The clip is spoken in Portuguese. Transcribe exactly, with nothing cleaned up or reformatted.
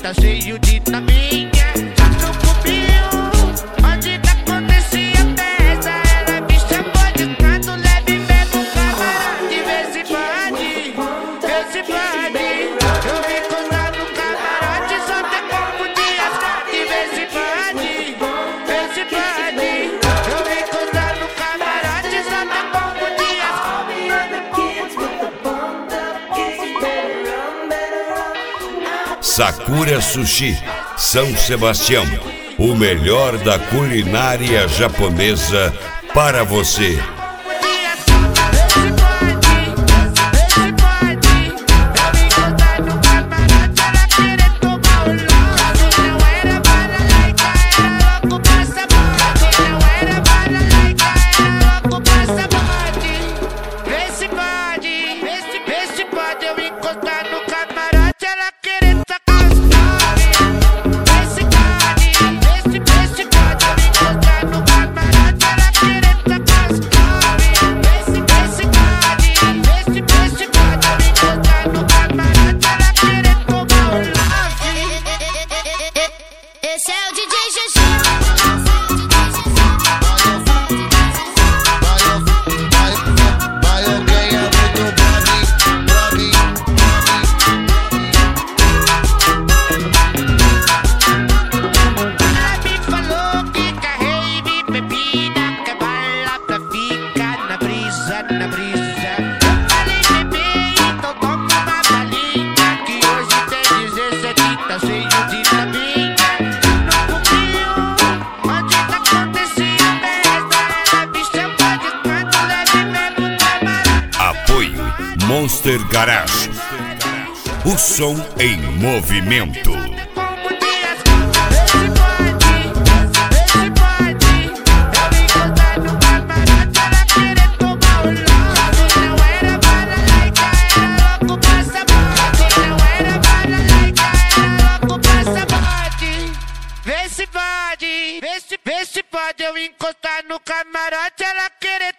tá cheio de taminha. No cubinho, onde tá acontecia a festa, ela me chamou de canto, leve mesmo camarote. Vê se pode, vê se pode. Eu vim encontrar no camarote, só tem corpo de asfalto. Vê se pode, vê se pode. Eu vim encontrar no camarote, só tem corpo de asfalto. Sakura Sushi, São Sebastião, o melhor da culinária japonesa para você. Esse é o D J G G. Vai alguém é muito brave, brave. Ela me falou que carrei me bebida, que é bala pra ficar na brisa, na brisa. Eu falei bebê, então toma uma balinha, que hoje tem dezessete, tá cheio de taminha. Monster Garage, o som em movimento. Vê se pode, vê se, vê se pode eu encostar no camarote, ela querer